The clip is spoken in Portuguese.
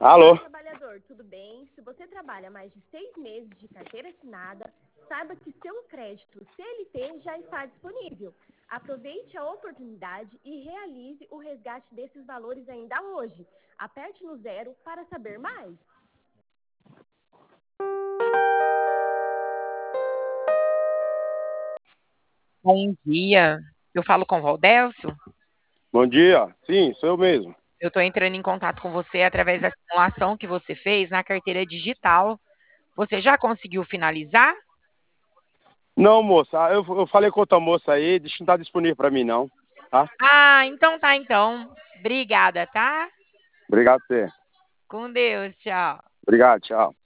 Olá, Alô? trabalhador, tudo bem? Se você trabalha mais de 6 meses de carteira assinada, saiba que seu crédito CLT já está disponível. Aproveite a oportunidade e realize o resgate desses valores ainda hoje. Aperte no 0 para saber mais. Bom dia. Eu falo com o Valdélcio. Bom dia. Sim, sou eu mesmo. Eu estou entrando em contato com você através da simulação que você fez na carteira digital. Você já conseguiu finalizar? Não, moça, eu falei com outra moça aí, não está disponível para mim, não. Tá? Ah, então tá, então. Obrigada, tá? Obrigado, você. Com Deus, tchau. Obrigado, tchau.